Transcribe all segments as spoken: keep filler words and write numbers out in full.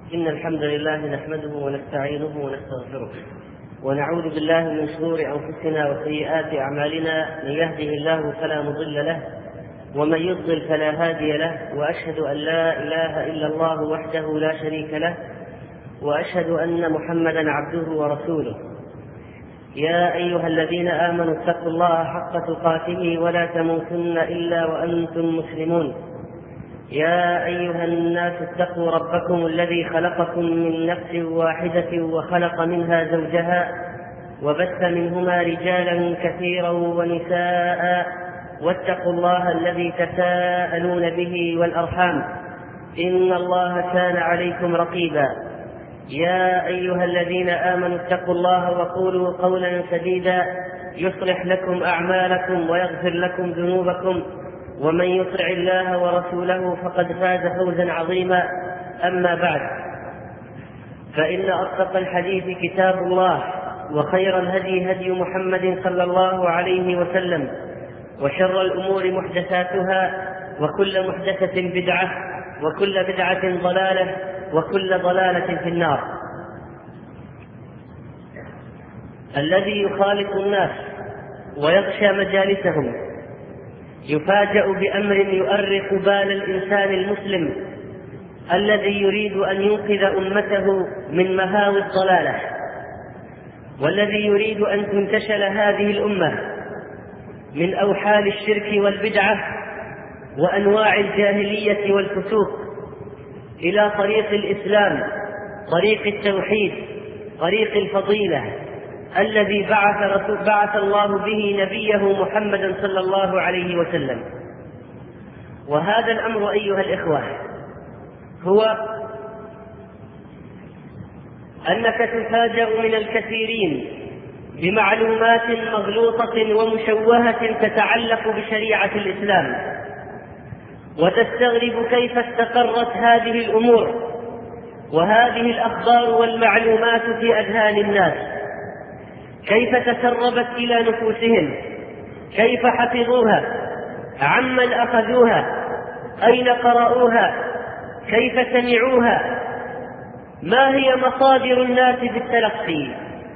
إن الحمد لله نحمده ونستعينه ونستغفره ونعوذ بالله من شرور أنفسنا وسيئات أعمالنا. من يهده الله فلا مضل له ومن يضلل فلا هادي له، وأشهد أن لا إله إلا الله وحده لا شريك له، وأشهد أن محمدا عبده ورسوله. يا أيها الذين آمنوا اتقوا الله حق تقاته ولا تموتن إلا وأنتم مسلمون. يا أيها الناس اتقوا ربكم الذي خلقكم من نفس واحدة وخلق منها زوجها وبث منهما رجالا كثيرا ونساء، واتقوا الله الذي تساءلون به والأرحام إن الله كان عليكم رقيبا. يا أيها الذين آمنوا اتقوا الله وقولوا قولا سديدا يصلح لكم أعمالكم ويغفر لكم ذنوبكم، ومن يطع الله ورسوله فقد فاز فوزا عظيما. أما بعد، فإن أصدق الحديث كتاب الله، وخير الهدي هدي محمد صلى الله عليه وسلم، وشر الأمور محدثاتها، وكل محدثة بدعة، وكل بدعة ضلالة، وكل ضلالة في النار. الذي يخالط الناس ويغشى مجالسهم يفاجأ بأمر يؤرق بال الإنسان المسلم الذي يريد أن ينقذ أمته من مهاوي الضلالة، والذي يريد أن تنتشل هذه الأمة من أوحال الشرك والبدعة وأنواع الجاهلية والفسوق إلى طريق الإسلام، طريق التوحيد، طريق الفضيلة الذي بعث, بعث الله به نبيه محمدا صلى الله عليه وسلم. وهذا الأمر أيها الإخوة هو أنك تفاجأ من الكثيرين بمعلومات مغلوطة ومشوهة تتعلق بشريعة الإسلام، وتستغرب كيف استقرت هذه الأمور وهذه الأخبار والمعلومات في أذهان الناس، كيف تسربت إلى نفوسهم، كيف حفظوها، عمن أخذوها، أين قرأوها، كيف سمعوها، ما هي مصادر الناس بالتلقي.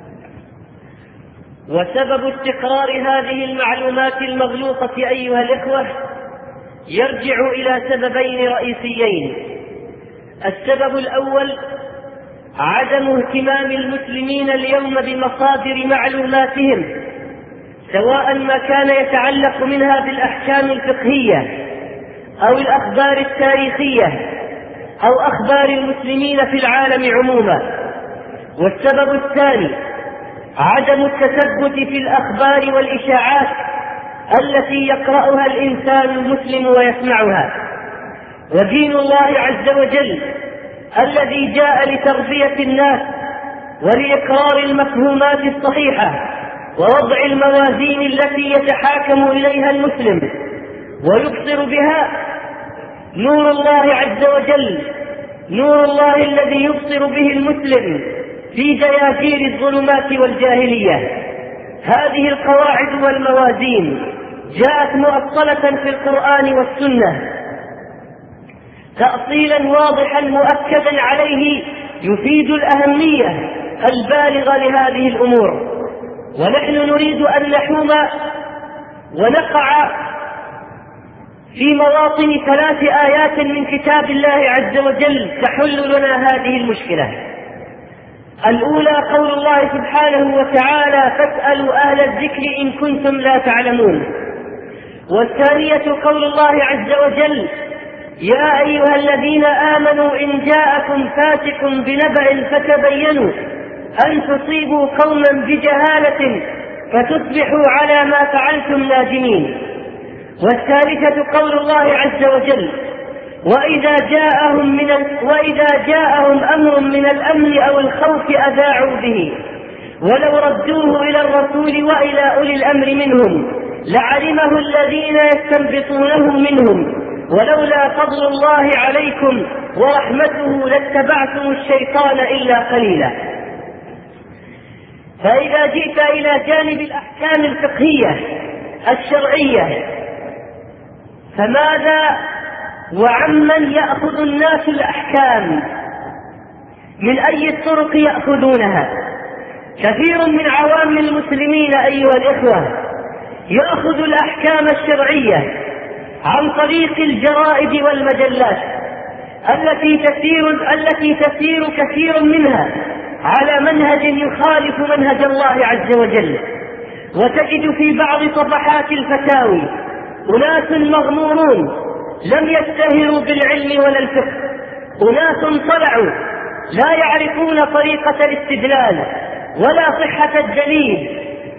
وسبب استقرار هذه المعلومات المغلوطة أيها الإخوة يرجع إلى سببين رئيسيين. السبب الأول عدم اهتمام المسلمين اليوم بمصادر معلوماتهم، سواء ما كان يتعلق منها بالأحكام الفقهية أو الأخبار التاريخية أو أخبار المسلمين في العالم عموما. والسبب الثاني عدم التثبت في الأخبار والإشاعات التي يقرأها الإنسان المسلم ويسمعها. ودين الله عز وجل الذي جاء لتربية الناس ولإقرار المفهومات الصحيحة ووضع الموازين التي يتحاكم إليها المسلم ويبصر بها، نور الله عز وجل، نور الله الذي يبصر به المسلم في دياجير الظلمات والجاهلية. هذه القواعد والموازين جاءت مؤصلة في القرآن والسنة تأصيلا واضحا مؤكدا عليه يفيد الأهمية البالغة لهذه الأمور. ونحن نريد أن نحوم ونقع في مواطن ثلاث آيات من كتاب الله عز وجل تحل لنا هذه المشكلة. الأولى قول الله سبحانه وتعالى: فاسألوا أهل الذكر إن كنتم لا تعلمون. والثانية قول الله عز وجل: يا أيها الذين آمنوا إن جاءكم فاسق بنبأ فتبينوا أن تصيبوا قوما بجهالة فتصبحوا على ما فعلتم نادمين. والثالثة قول الله عز وجل: وإذا جاءهم, من وإذا جاءهم أمر من الأمن أو الخوف أذاعوا به ولو ردوه إلى الرسول وإلى أولي الأمر منهم لعلمه الذين يستنبطونه منهم ولولا فضل الله عليكم ورحمته لاتبعتم الشيطان إلا قليلا. فإذا جئت إلى جانب الأحكام الفقهية الشرعية، فماذا وعمن يأخذ الناس الأحكام؟ من أي الطرق يأخذونها. كثير من عوام المسلمين أيها الإخوة يأخذ الأحكام الشرعية عن طريق الجرائد والمجلات التي تسير, التي تسير كثير منها على منهج يخالف منهج الله عز وجل. وتجد في بعض صفحات الفتاوي أناس مغمورون لم يشتهروا بالعلم ولا الفقه، أناس طلعوا لا يعرفون طريقة الاستدلال ولا صحة الدليل،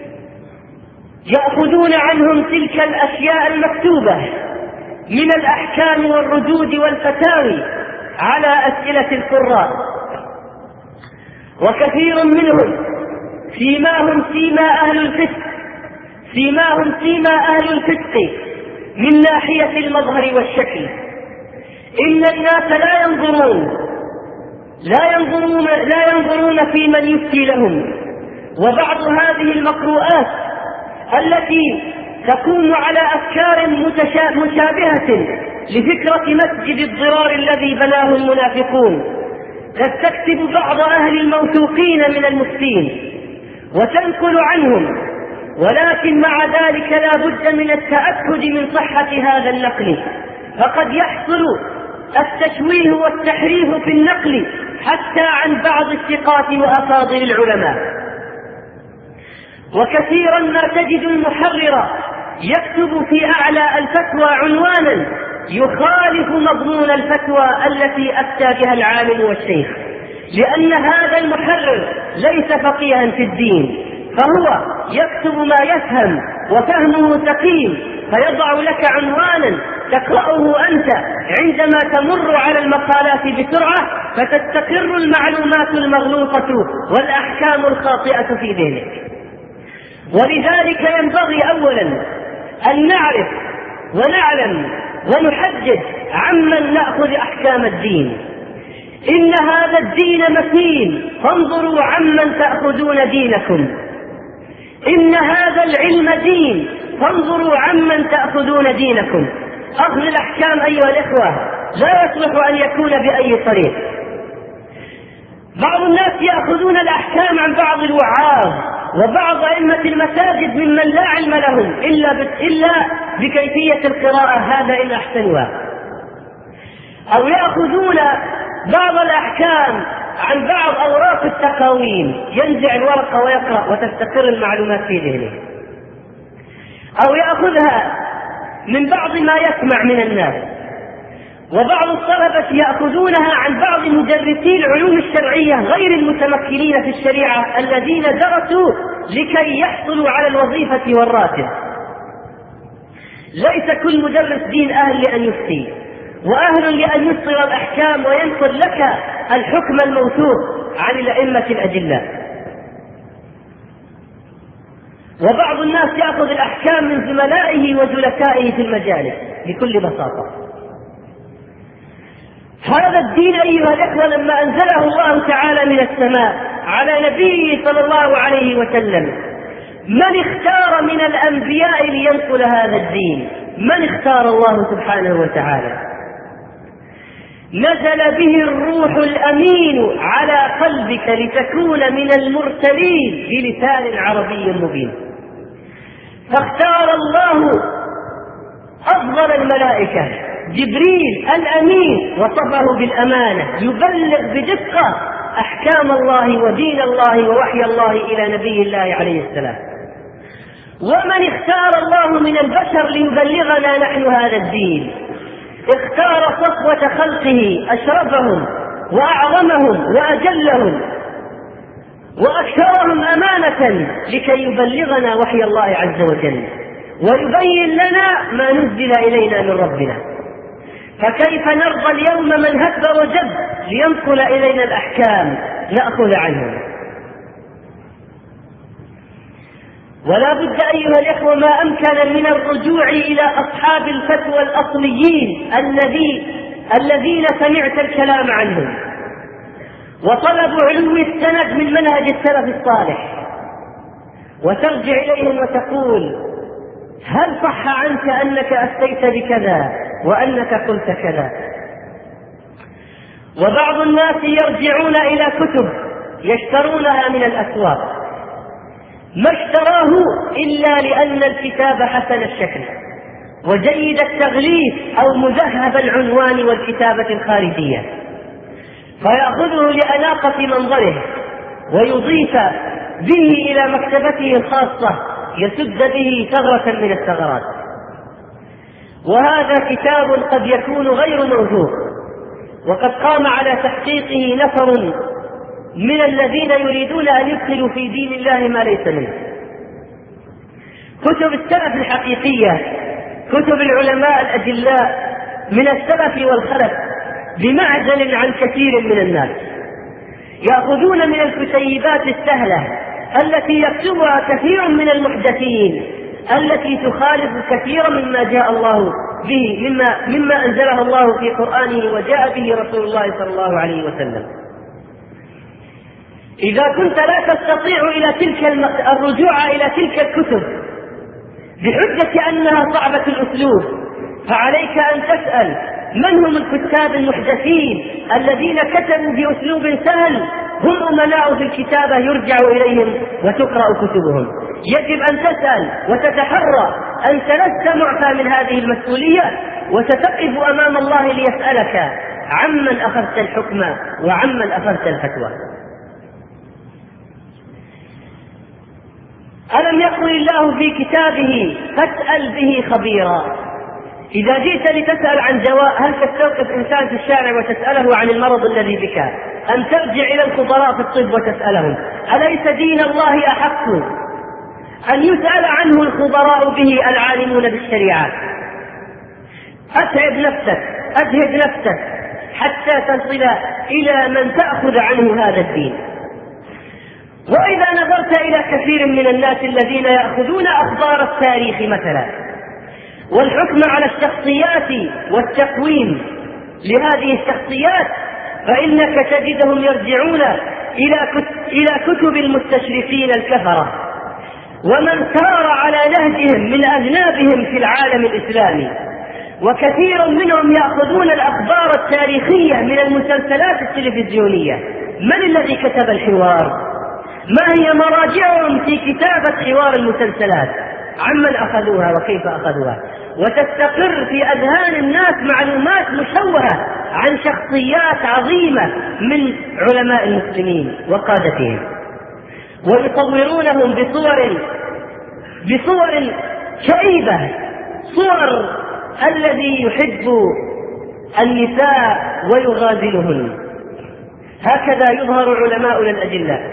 يأخذون عنهم تلك الأشياء المكتوبة من الأحكام والردود والفتاوي على أسئلة القراء. وكثير منهم سيماهم سيما أهل الفسق سيماهم سيما أهل الفسق من ناحية المظهر والشكل. إن الناس لا ينظرون لا ينظرون لا ينظرون في من يفتي لهم. وبعض هذه المقروءات التي تكون على أفكار مشابهة لفكرة مسجد الضرار الذي بناه المنافقون تستكتب بعض أهل الموثوقين من المفتين وتنقل عنهم، ولكن مع ذلك لا بد من التأكد من صحة هذا النقل، فقد يحصل التشويه والتحريف في النقل حتى عن بعض الثقات وأفاضل العلماء. وكثيرا ما تجد المحرر يكتب في أعلى الفتوى عنوانا يخالف مضمون الفتوى التي أفتى بها العالم والشيخ، لأن هذا المحرر ليس فقيها في الدين، فهو يكتب ما يفهم وفهمه سقيم، فيضع لك عنوانا تقرأه أنت عندما تمر على المقالات بسرعة فتستقر المعلومات المغلوطة والأحكام الخاطئة في ذهنك. ولذلك ينبغي أولا أن نعرف ونعلم ونحدد عمن نأخذ أحكام الدين. إن هذا الدين متين، فانظروا عمن تأخذون دينكم. إن هذا العلم دين، فانظروا عمن تأخذون دينكم. أخذ الأحكام أيها الإخوة لا يصلح أن يكون بأي طريق. بعض الناس يأخذون الأحكام عن بعض الوعاظ وبعض أئمة المساجد ممن لا علم لهم إلا, إلا بكيفية القراءة، هذا إن أحسنها. أو يأخذون بعض الأحكام عن بعض أوراق التقاويم، ينزع الورقة ويقرأ وتستقر المعلومات في ذهنه. أو يأخذها من بعض ما يسمع من الناس. وبعض الطلبة يأخذونها عن بعض مدرسي العلوم الشرعية غير المتمكنين في الشريعة الذين درسوا لكي يحصلوا على الوظيفة والراتب. ليس كل مدرس دين أهل لأن يفتي وأهل لأن يصدر الأحكام وينقل لك الحكم الموثوق عن الأئمة الأجلاء. وبعض الناس يأخذ الأحكام من زملائه وجلسائه في المجالس بكل بساطة. هذا الدين أيها الإخوة لما أنزله الله تعالى من السماء على نبيه صلى الله عليه وسلم، من اختار من الأنبياء لينقل هذا الدين؟ من اختار؟ الله سبحانه وتعالى. نزل به الروح الأمين على قلبك لتكون من المرسلين بلسان عربي مبين. فاختار الله أفضل الملائكة جبريل الأمين وصفه بالأمانة، يبلغ بدقة أحكام الله ودين الله ووحي الله إلى نبي الله عليه السلام. ومن اختار الله من البشر ليبلغنا نحن هذا الدين؟ اختار صفوة خلقه أشرفهم وأعظمهم وأجلهم وأكثرهم أمانة لكي يبلغنا وحي الله عز وجل ويبين لنا ما نزل إلينا من ربنا. فكيف نرضى اليوم من هب وجب لينقل إلينا الأحكام نأخذ عنه؟ ولا بد أيها الإخوة ما أمكن من الرجوع إلى أصحاب الفتوى الأصليين الذي الذين سمعت الكلام عنهم وطلبوا علو السند من منهج السلف الصالح، وترجع إليهم وتقول: هل صح عنك أنك أفتيت بكذا وأنك قلت كذا؟ وبعض الناس يرجعون إلى كتب يشترونها من الأسواق، ما اشتراه إلا لأن الكتاب حسن الشكل وجيد التغليف أو مذهب العنوان والكتابة الخارجية، فيأخذه لأناقة منظره ويضيف به إلى مكتبته الخاصة يسد به ثغرة من الثغرات. وهذا كتاب قد يكون غير موثوق، وقد قام على تحقيقه نفر من الذين يريدون أن يدخلوا في دين الله ما ليس منه. كتب السلف الحقيقية، كتب العلماء الأجلاء من السلف والخلف، بمعزل عن كثير من الناس، يأخذون من الكتيبات السهلة التي يكتبها كثير من المحدثين، التي تخالف كثيرا مما جاء الله به مما, مما أنزله الله في قرآنه وجاء به رسول الله صلى الله عليه وسلم. إذا كنت لا تستطيع إلى تلك الرجوع إلى تلك الكتب بحجة أنها صعبة الأسلوب، فعليك أن تسأل من هم الكتاب المحدثين الذين كتبوا بأسلوب سهل، هم أمناء في الكتابة يرجع إليهم وتقرأ كتبهم. يجب أن تسأل وتتحرى، أنت لست معفى من هذه المسؤولية، وستقف أمام الله ليسألك عمن أخذت الحكم وعمن أخذت الفتوى. ألم يقل الله في كتابه فاسأل به خبيرا؟ إذا جئت لتسأل عن دواء، هل تستوقف إنسان في الشارع وتسأله عن المرض الذي بك؟ أم ترجع إلى الخبراء في الطب وتسألهم؟ أليس دين الله أحق أن يسأل عنه الخبراء به العالمون بالشريعة؟ أتعب نفسك، أجهد نفسك حتى تصل إلى من تأخذ عنه هذا الدين. وإذا نظرت إلى كثير من الناس الذين يأخذون أخبار التاريخ مثلا والحكم على الشخصيات والتقويم لهذه الشخصيات، فإنك تجدهم يرجعون إلى كتب المستشرقين الكفرة ومن سار على نهجهم من أذنابهم في العالم الإسلامي. وكثير منهم يأخذون الأخبار التاريخية من المسلسلات التلفزيونية. من الذي كتب الحوار؟ ما هي مراجعهم في كتابة حوار المسلسلات؟ عمن أخذوها وكيف أخذوها؟ وتستقر في أذهان الناس معلومات مشوهة عن شخصيات عظيمة من علماء المسلمين وقادتهم، ويصورونهم بصور بصور كئيبة، صور الذي يحب النساء ويغازلهن. هكذا يظهر علماؤنا الأجلاء.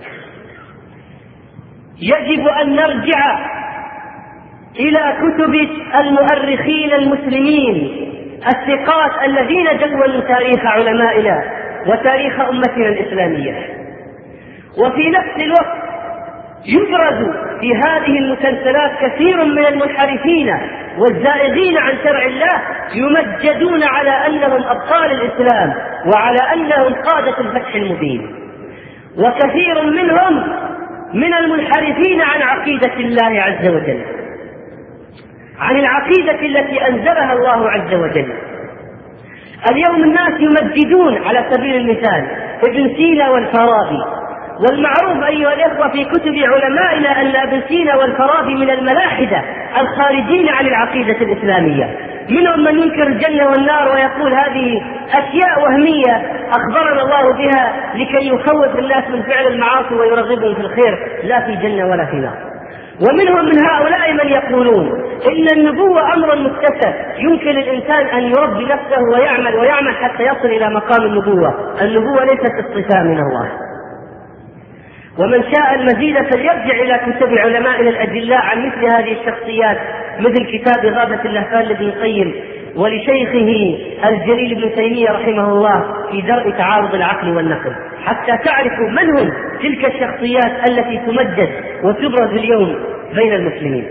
يجب أن نرجع إلى كتب المؤرخين المسلمين الثقات الذين دونوا تاريخ علمائنا وتاريخ أمتنا الإسلامية. وفي نفس الوقت يبرز في هذه المسلسلات كثير من المنحرفين والزائغين عن شرع الله، يمجدون على أنهم أبطال الإسلام وعلى أنهم قادة الفتح المبين. وكثير منهم من المنحرفين عن عقيدة الله عز وجل، عن العقيدة التي أنزلها الله عز وجل. اليوم الناس يمجدون على سبيل المثال ابن سينا والفارابي، والمعروف أيها الإخوة في كتب علمائنا أن ابن سينا والفارابي من الملاحدة الخارجين عن العقيدة الإسلامية. منهم من ينكر الجنة والنار ويقول هذه أشياء وهمية أخبرنا الله بها لكي يخوف الناس من فعل المعاصي ويرغبهم في الخير، لا في جنة ولا في نار. ومنهم من هؤلاء من يقولون إن النبوة أمر مكتسب، يمكن الإنسان أن يربي نفسه ويعمل ويعمل حتى يصل إلى مقام النبوة. النبوة ليست اصطفاء من الله. ومن شاء المزيد فليرجع إلى كتب علمائنا الأجلاء عن مثل هذه الشخصيات، مثل كتاب غابة اللهفان لابن القيم ولشيخه الجليل ابن تيمية رحمه الله في درء تعارض العقل والنقل، حتى تعرفوا من هم تلك الشخصيات التي تمجد وتبرز اليوم بين المسلمين.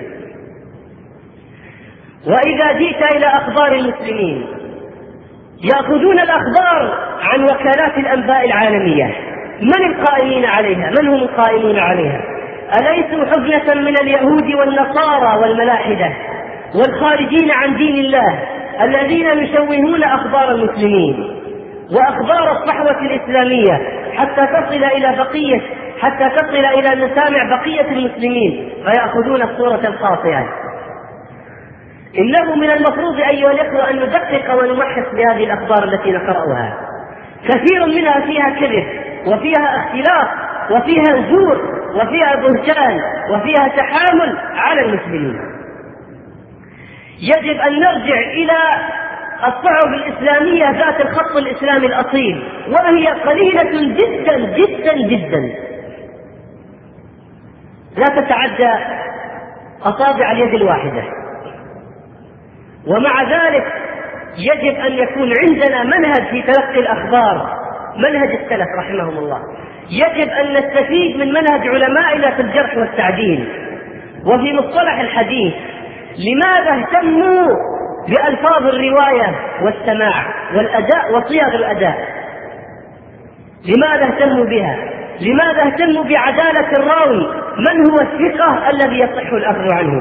وإذا جئت إلى أخبار المسلمين يأخذون الأخبار عن وكالات الأنباء العالمية. من القائمين عليها؟ من هم القائمون عليها؟ أليسوا حزنة من اليهود والنصارى والملاحدة والخارجين عن دين الله الذين يشوهون أخبار المسلمين وأخبار الصحوة الإسلامية حتى تصل إلى بقية حتى تصل إلى مسامع بقية المسلمين فيأخذون الصورة الخاطئة. إنه من المفروض أيها الإخوة أن ندقق ونمحص بهذه الأخبار التي نقرأها. كثير منها فيها كذب وفيها اختلاف وفيها زور وفيها بهتان وفيها تحامل على المسلمين. يجب أن نرجع إلى الصحف الإسلامية ذات الخط الإسلامي الأصيل، وهي قليلة جدا جدا جدا لا تتعدى أصابع اليد الواحدة. ومع ذلك يجب أن يكون عندنا منهج في تلقي الأخبار، منهج السلف رحمهم الله. يجب أن نستفيد من منهج علمائنا في الجرح والتعديل وفي مصطلح الحديث. لماذا اهتموا بألفاظ الرواية والسماع والأداء وصيغ الأداء؟ لماذا اهتموا بها؟ لماذا اهتموا بعدالة الراوي؟ من هو الثقة الذي يصح الأخذ عنه؟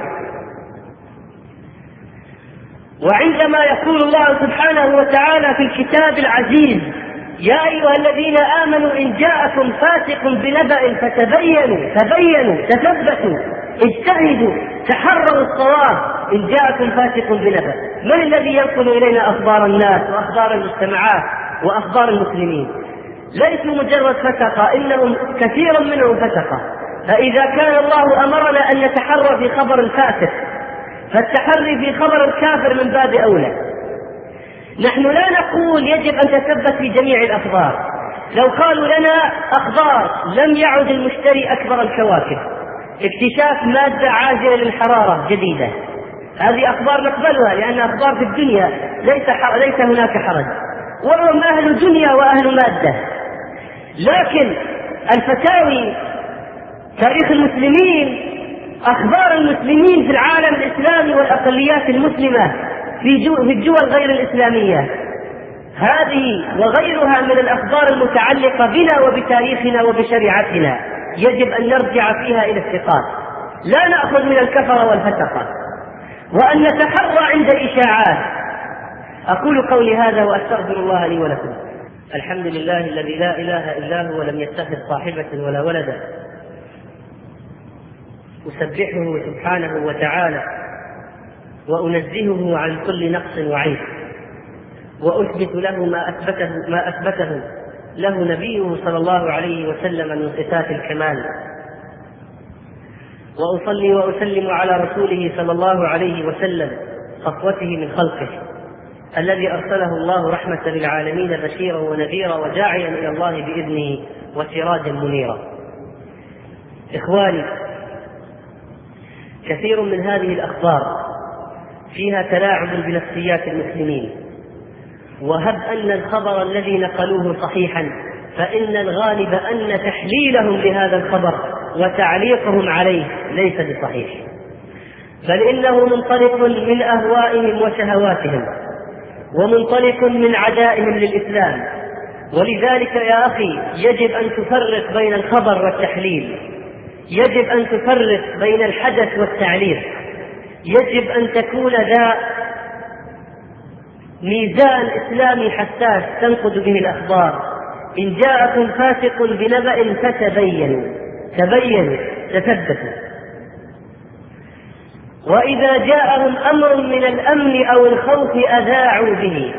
وعندما يقول الله سبحانه وتعالى في الكتاب العزيز: يا أيها الذين آمنوا إن جاءكم فاسق بنبأ فتبينوا تبينوا تثبتوا اجتهدوا تحرروا الصواب إن جاءكم فاسق بنبأ. من الذي ينقل إلينا أخبار الناس وأخبار المجتمعات وأخبار المسلمين؟ ليسوا مجرد فتقة، إنهم كثير منهم فتقة. فإذا كان الله أمرنا أن نتحرى في خبر الفاسق فالتحري في خبر الكافر من باب أولى. نحن لا نقول يجب أن تثبت في جميع الأخبار. لو قالوا لنا أخبار لم يعد المشتري أكبر الكواكب، اكتشاف مادة عاجلة للحرارة جديدة، هذه أخبار نقبلها لأن أخبار في الدنيا ليس, ليس هناك حرج، وهم أهل دنيا وأهل مادة. لكن الفتاوي، تاريخ المسلمين، أخبار المسلمين في العالم الإسلامي والأقليات المسلمة في الدول غير الإسلامية، هذه وغيرها من الأخبار المتعلقة بنا وبتاريخنا وبشريعتنا يجب أن نرجع فيها إلى الثقات، لا نأخذ من الكفر والفتقة، وأن نتحرى عند الإشاعات. أقول قولي هذا وأستغفر الله لي ولكم. الحمد لله الذي لا إله إلا هو ولم يتخذ صاحبة ولا ولدا، أسبحه سبحانه وتعالى وأنزهه عن كل نقص وعيب، وأثبت له ما أثبته, ما أثبته له نبيه صلى الله عليه وسلم من صفات الكمال، وأصلي وأسلم على رسوله صلى الله عليه وسلم صفوته من خلقه الذي أرسله الله رحمة للعالمين بشيرا ونذيرا وداعيا إلى الله بإذنه وسراجا منيرا. إخواني، كثير من هذه الأخبار فيها تلاعب بنفسيات المسلمين، وهب أن الخبر الذي نقلوه صحيحا فإن الغالب أن تحليلهم لهذا الخبر وتعليقهم عليه ليس بصحيح، بل إنه منطلق من أهوائهم وشهواتهم ومنطلق من عدائهم للإسلام. ولذلك يا أخي يجب أن تفرق بين الخبر والتحليل، يجب أن تفرق بين الحدث والتعليق، يجب أن تكون ذا ميزان إسلامي حساس تنقد به الأخبار. إن جاءكم فاسق بنبأ فتبينوا تبينوا تثبتوا. وإذا جاءهم أمر من الأمن أو الخوف أذاعوا به،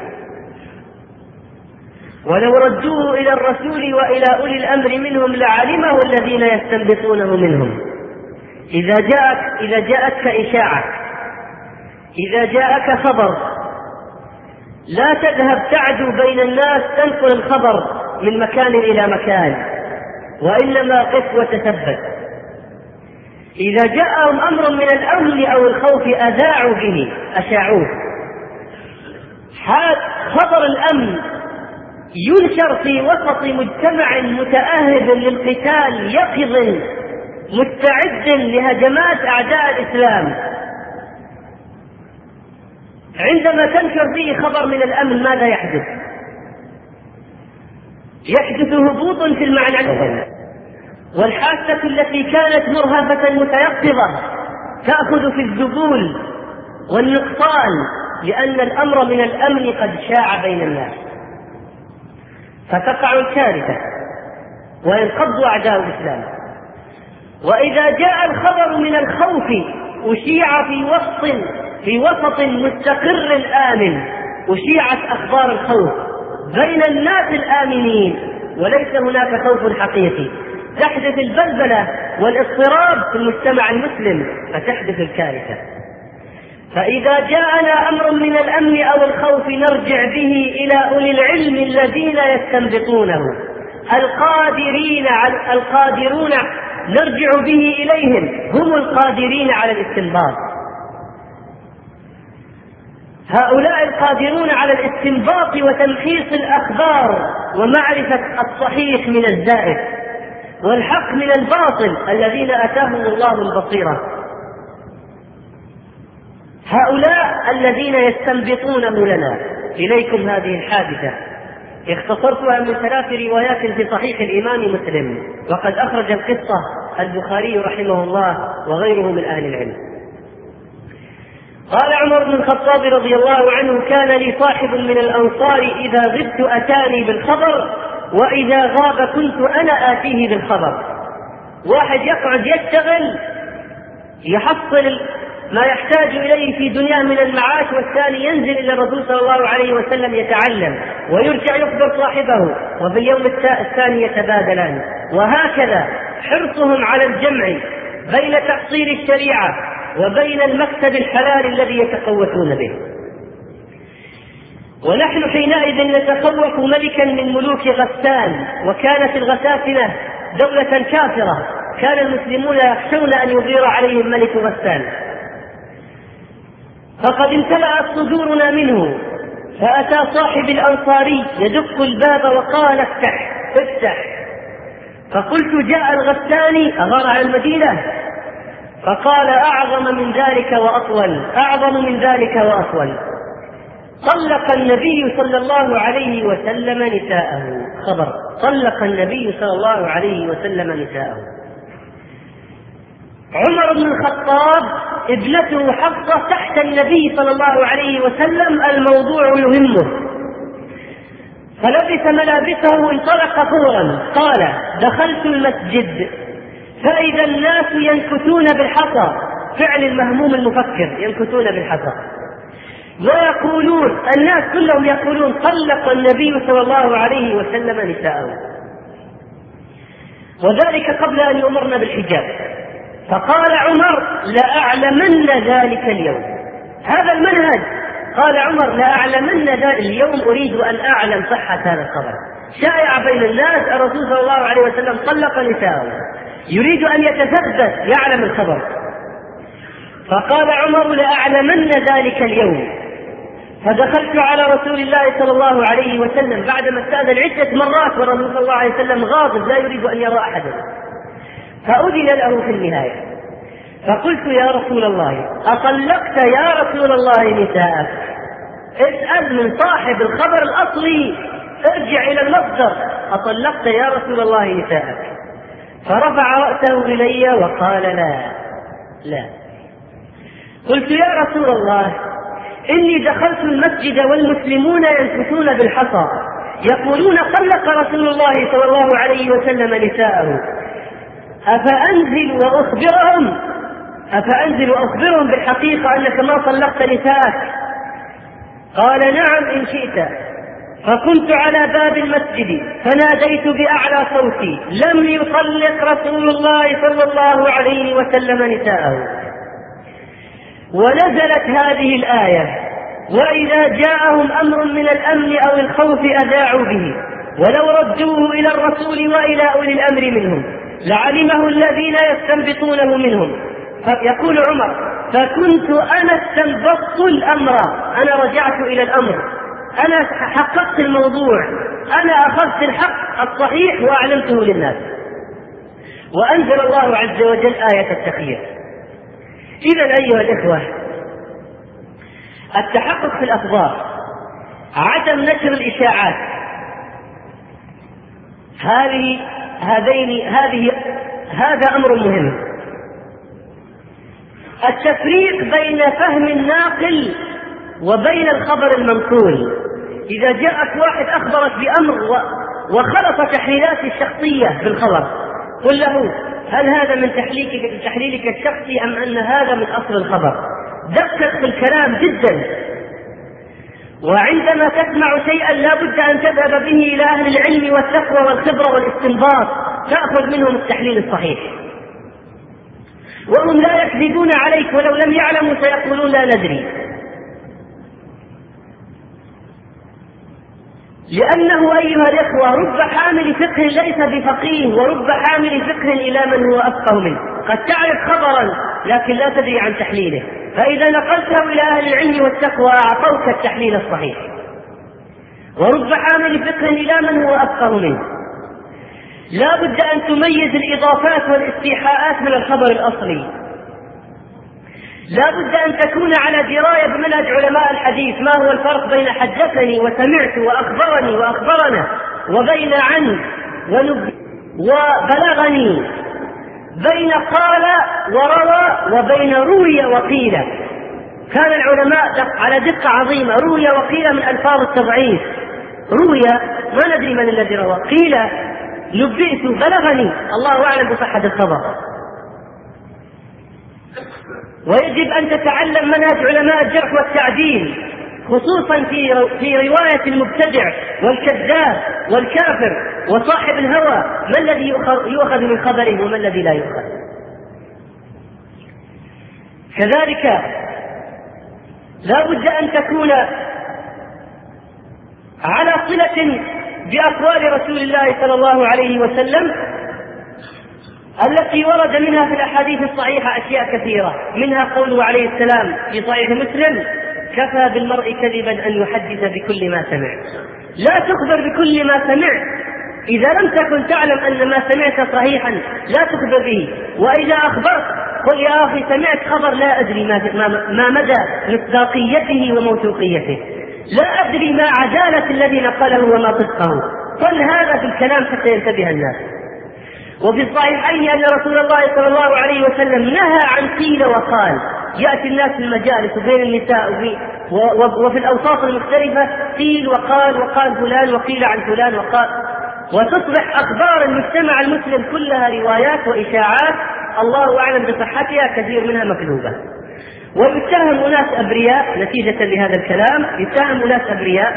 ولو ردوه إلى الرسول وإلى أولي الأمر منهم لعلمه الذين يستنبطونه منهم. إذا جاءك إذا جاءتك إشاعة، إذا جاءك خبر، لا تذهب تعدو بين الناس تنقل الخبر من مكان إلى مكان، وإنما قف وتثبت. إذا جاءهم أمر من الأمن أو الخوف أذاعوا به أشاعوه. خبر الأمن ينشر في وسط مجتمع متأهب للقتال يقظ مستعد لهجمات أعداء الإسلام. عندما تنشر فيه خبر من الأمن ماذا يحدث؟ يحدث هبوط في المعنى الأول، والحاسة التي كانت مرهفة متيقظة تأخذ في الذبول والنقصان، لأن الأمر من الأمن قد شاع بين الناس. فتقع الكارثة وينقض أعداء الإسلام. وإذا جاء الخبر من الخوف أشيع في وسط في وسط مستقر آمن، أشيعت أخبار الخوف بين الناس الآمنين وليس هناك خوف حقيقي، تحدث البلبلة والاضطراب في المجتمع المسلم فتحدث الكارثة. فإذا جاءنا أمر من الأمن أو الخوف نرجع به إلى أولي العلم الذين يستنبطونه، القادرين على القادرون نرجع به إليهم، هم القادرين على الاستنباط. هؤلاء القادرون على الاستنباط وتمحيص الأخبار ومعرفة الصحيح من الزائف والحق من الباطل الذين أتاهم الله البصيرة، هؤلاء الذين يستنبطونه لنا. إليكم هذه الحادثة اختصرتها من ثلاث روايات في صحيح الإمام مسلم، وقد أخرج القصة البخاري رحمه الله وغيره من أهل العلم. قال عمر بن الخطاب رضي الله عنه: كان لي صاحب من الأنصار إذا غبت أتاني بالخبر، وإذا غاب كنت أنا آتيه بالخبر. واحد يقعد يشتغل يحصل ما يحتاج إليه في دنياه من المعاش، والثاني ينزل إلى الرسول صلى الله عليه وسلم يتعلم ويرجع يخبر صاحبه، وفي اليوم الثاني يتبادلان. وهكذا حرصهم على الجمع بين تحصيل الشريعة وبين المكسب الحلال الذي يتقوتون به. ونحن حينئذ نتخوف ملكا من ملوك غسان، وكانت الغساسنة دولة كافرة، كان المسلمون يخشون أن يغير عليهم ملك غسان. فقد امتلأت صدورنا منه، فأتى صاحب الأنصاري يدق الباب وقال: افتح افتح. فقلت: جاء الغساني أغار على المدينة؟ فقال: أعظم من ذلك وأطول، أعظم من ذلك وأطول. طلق النبي صلى الله عليه وسلم نساءه. خبر: طلق النبي صلى الله عليه وسلم نساءه. عمر بن الخطاب ابنته حفصة تحت النبي صلى الله عليه وسلم، الموضوع يهمه، فلبس ملابسه انطلق فورا. قال: دخلت المسجد فإذا الناس ينكتون بالحصى، فعل المهموم المفكر، ينكتون بالحصى، ويقولون الناس كلهم يقولون: طلق النبي صلى الله عليه وسلم نساءه، وذلك قبل أن يؤمرنا بالحجاب. فقال عمر: لأعلمن ذلك اليوم. هذا المنهج. قال عمر: لأعلمن ذلك اليوم، أريد أن أعلم صحة هذا الخبر. شائع بين الناس الرسول صلى الله عليه وسلم طلق نساءه، يريد أن يتثبت يعلم الخبر. فقال عمر: لأعلمن ذلك اليوم. فدخلت على رسول الله صلى الله عليه وسلم بعدما استأذن عدة مرات، والرسول صلى الله عليه وسلم غاضب لا يريد أن يرى أحدا، فأذن له في النهاية. فقلت: يا رسول الله، أطلقت يا رسول الله نساءك؟ اسأل من صاحب الخبر الأصلي، ارجع إلى المصدر. أطلقت يا رسول الله نساءك؟ فرفع رأسه إلي وقال: لا لا. قلت: يا رسول الله، إني دخلت المسجد والمسلمون ينكثون بالحصى، يقولون طلق رسول الله صلى الله عليه وسلم نساءه، أفأنزل وأخبرهم أفأنزل وأخبرهم بالحقيقة أنك ما طلقت نساءك؟ قال: نعم إن شئت. فكنت على باب المسجد فناديت بأعلى صوتي: لم يطلق رسول الله صلى الله عليه وسلم نساءه. ونزلت هذه الآية: وإذا جاءهم أمر من الأمن أو الخوف أذاعوا به، ولو ردوه إلى الرسول وإلى أولي الأمر منهم لعلمه الذين يستنبطونه منهم. يقول عمر: فكنت أنا استنبطت الأمر، أنا رجعت إلى الأمر، أنا حققت الموضوع، أنا أخذت الحق الصحيح وأعلمته للناس. وأنزل الله عز وجل آية التخيير. إذا أيها الإخوة، التحقق في الأخبار، عدم نشر الإشاعات، هذه هذين هذه هذا أمر مهم. التفريق بين فهم الناقل وبين الخبر المنقول. إذا جاءك واحد أخبرك بأمر وخلط تحليلات الشخصية بالخبر، قل له هل هذا من تحليلك, تحليلك الشخصي أم أن هذا من أصل الخبر؟ دقق في الكلام جدا. وعندما تسمع شيئا لا بد أن تذهب به إلى أهل العلم والتقوى والخبرة والاستنباط، تأخذ منهم التحليل الصحيح، وهم لا يكذبون عليك، ولو لم يعلموا سيقولون لا ندري، لأنه أيها الإخوة رب حامل فقه ليس بفقيه، ورب حامل فقه إلى من هو أفقه منه. قد تعرف خبرا لكن لا تدري عن تحليله، فإذا نقلته إلى أهل العلم والتقوى أعطوك التحليل الصحيح. ورب حامل فقه إلى من هو أفقه منه. لا بد أن تميز الإضافات والاستيحاءات من الخبر الأصلي. لا بد أن تكون على دراية بمنهج علماء الحديث، ما هو الفرق بين حدثني وسمعت وأخبرني وأخبرنا، وبين عن ونب وبلغني، بين قال وروى وبين روي وقيل. كان العلماء على دقة عظيمة. روي وقيل من ألفاظ التضعيف. روي ما ندري من الذي روى، قيل نبئت، بلغني الله أعلم بصحة الخبر. ويجب أن تتعلم منهج علماء الجرح والتعديل، خصوصا في في رواية المبتدع والكذاب والكافر وصاحب الهوى، ما الذي يؤخذ من خبره وما الذي لا يؤخذ. كذلك لا بد أن تكون على صلة بأقوال رسول الله صلى الله عليه وسلم التي ورد منها في الأحاديث الصحيحة أشياء كثيرة، منها قوله عليه السلام في صحيح مسلم: كفى بالمرء كذبا أن يحدث بكل ما سمع. لا تخبر بكل ما سمعت، إذا لم تكن تعلم أن ما سمعت صحيحا لا تخبر به. وإذا أخبرت قل يا أخي سمعت خبر لا أدري ما, ما مدى مصداقيته وموثوقيته، لا أدري ما عدالة الذي نقله وما صدقه. قل هذا في الكلام حتى ينتبه الناس. وفي الصحيحين أن رسول الله صلى الله عليه وسلم نهى عن قيل وقال. يأتي الناس في المجالس وبين النساء وفي الأوساط المختلفة قيل وقال وقال فلان وقيل عن فلان وقال، وتصبح أخبار المجتمع المسلم كلها روايات وإشاعات الله أعلم بصحتها، كثير منها مكذوبة. ويتهم ناس أبرياء نتيجة لهذا الكلام، يتهم ناس أبرياء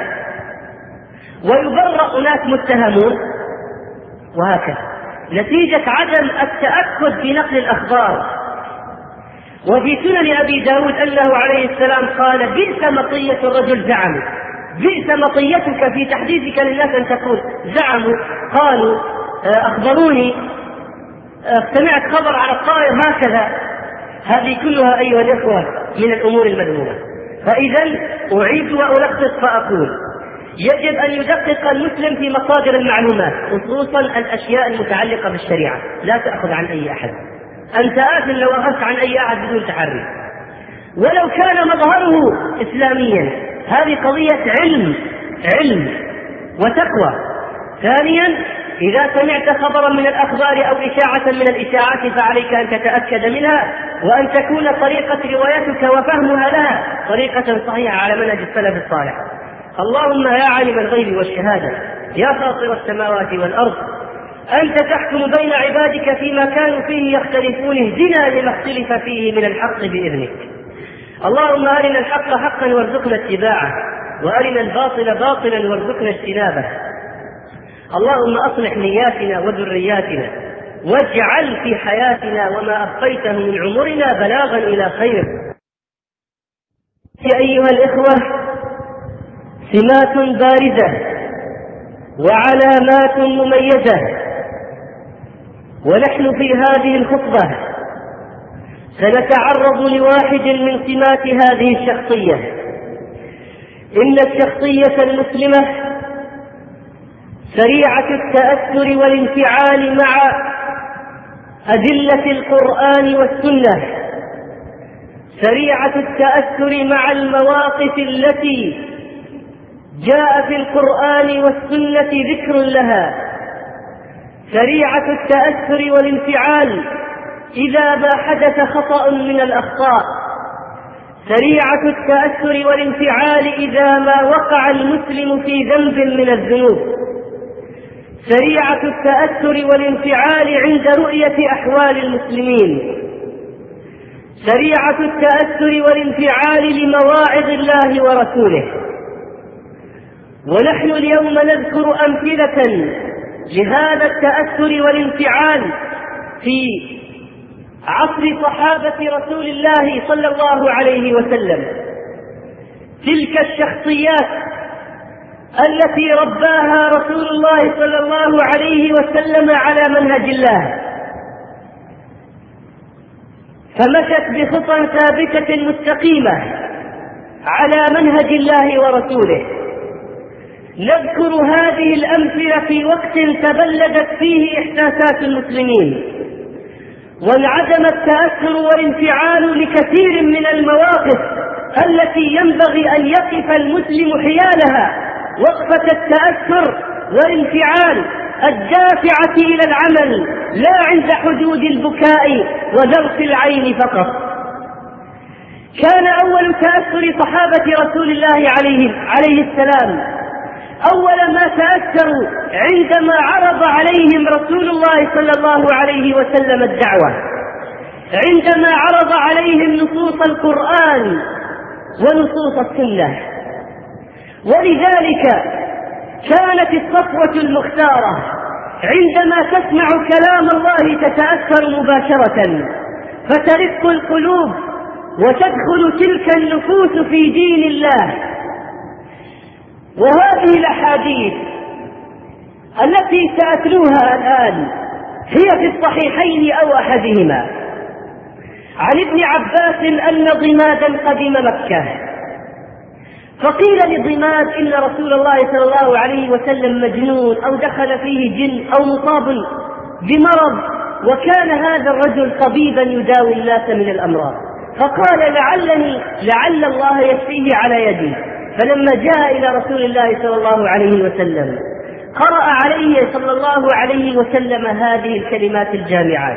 ويبرأ ناس متهمون، وهكذا نتيجة عدم التأكد في نقل الأخبار. وفي سنن أبي داود أنه عليه السلام قال: بئس مطية الرجل زعموا. بئس مطيتك في تحديثك للناس أن تقول زعموا، قالوا، أخبروني، سمعت خبر على الطائر هكذا. هذه كلها أيها الإخوة من الأمور المذمومة. فإذا أعيد وألخص فأقول: يجب أن يدقق المسلم في مصادر المعلومات، خصوصا الأشياء المتعلقة بالشريعة، لا تأخذ عن أي أحد. أنت آثم لو أخذت عن أي أحد بدون تحري ولو كان مظهره إسلاميا. هذه قضية علم علم وتقوى. ثانيا، إذا سمعت خبرا من الأخبار أو إشاعة من الإشاعات فعليك أن تتأكد منها، وأن تكون طريقة روايتك وفهمها لها طريقة صحيحة على منهج السلف الصالح. اللهم يا عالم الغيب والشهادة، يا فاطر السماوات والأرض، أنت تحكم بين عبادك فيما كانوا فيه يختلفون، اهدنا لما اختلف فيه من الحق بإذنك. اللهم أرنا الحق حقا وارزقنا اتباعه، وأرنا الباطل باطلا وارزقنا اجتنابه. اللهم أصلح نياتنا وذرياتنا، واجعل في حياتنا وما أبقيته من عمرنا بلاغا إلى خير. يا أيها الإخوة، سمات بارزة وعلامات مميزة، ونحن في هذه الخطبة سنتعرض لواحد من سمات هذه الشخصية. إن الشخصية المسلمة سريعة التأثر والانفعال مع أدلة القرآن والسنة، سريعة التأثر مع المواقف التي جاء في القرآن والسنة ذكر لها، سريعة التأثر والانفعال إذا ما حدث خطأ من الأخطاء، سريعة التأثر والانفعال إذا ما وقع المسلم في ذنب من الذنوب، سريعة التأثر والانفعال عند رؤية أحوال المسلمين، سريعة التأثر والانفعال لمواعظ الله ورسوله. ونحن اليوم نذكر أمثلة لهذا التأثر والانفعال في عصر صحابة رسول الله صلى الله عليه وسلم، تلك الشخصيات التي رباها رسول الله صلى الله عليه وسلم على منهج الله، فمشت بخطى ثابتة مستقيمة على منهج الله ورسوله. نذكر هذه الأمثلة في وقت تبلدت فيه إحساسات المسلمين، وانعدم التأثر والانفعال لكثير من المواقف التي ينبغي أن يقف المسلم حيالها وقفة التأثر والانفعال الدافعة إلى العمل، لا عند حدود البكاء وذرف العين فقط. كان أول تأثر صحابة رسول الله عليه, عليه السلام، أول ما تأثروا عندما عرض عليهم رسول الله صلى الله عليه وسلم الدعوة، عندما عرض عليهم نصوص القرآن ونصوص السنة. ولذلك كانت الصفوة المختارة عندما تسمع كلام الله تتأثر مباشرة، فترق القلوب وتدخل تلك النفوس في دين الله. وهذه الأحاديث التي سأتلوها الآن هي في الصحيحين أو أحدهما، عن ابن عباس أن ضمادا قدم مكة، فقيل لضماد إن رسول الله صلى الله عليه وسلم مجنون أو دخل فيه جن أو مصاب بمرض، وكان هذا الرجل طبيبا يداوي الناس من الأمراض، فقال لعلني لعل الله يشفيه على يدي. فلما جاء إلى رسول الله صلى الله عليه وسلم قرأ عليه صلى الله عليه وسلم هذه الكلمات الجامعات: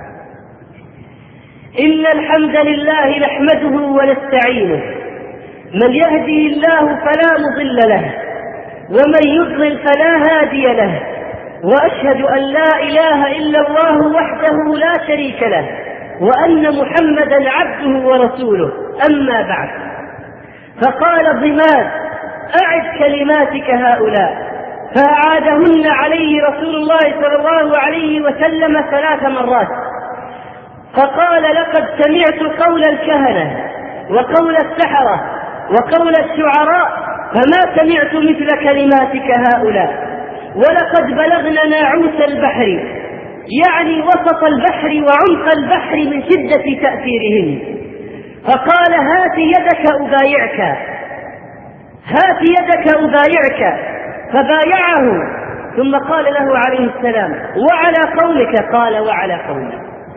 إن الحمد لله نحمده ونستعينه، من يهدي الله فلا مضل له ومن يضلل فلا هادي له، وأشهد أن لا إله إلا الله وحده لا شريك له، وأن محمدا عبده ورسوله، أما بعد. فقال ضماد: أعد كلماتك هؤلاء. فأعادهن عليه رسول الله صلى الله عليه وسلم ثلاث مرات، فقال: لقد سمعت قول الكهنة وقول السحرة وقول الشعراء، فما سمعت مثل كلماتك هؤلاء، ولقد بلغنا ناعوس البحر، يعني وسط البحر وعمق البحر من شدة تأثيرهم. فقال: هات يدك أبايعك، هات يدك أبايعك. فبايعه، ثم قال له عليه السلام: وعلى قومك؟ قال: وعلى قومك.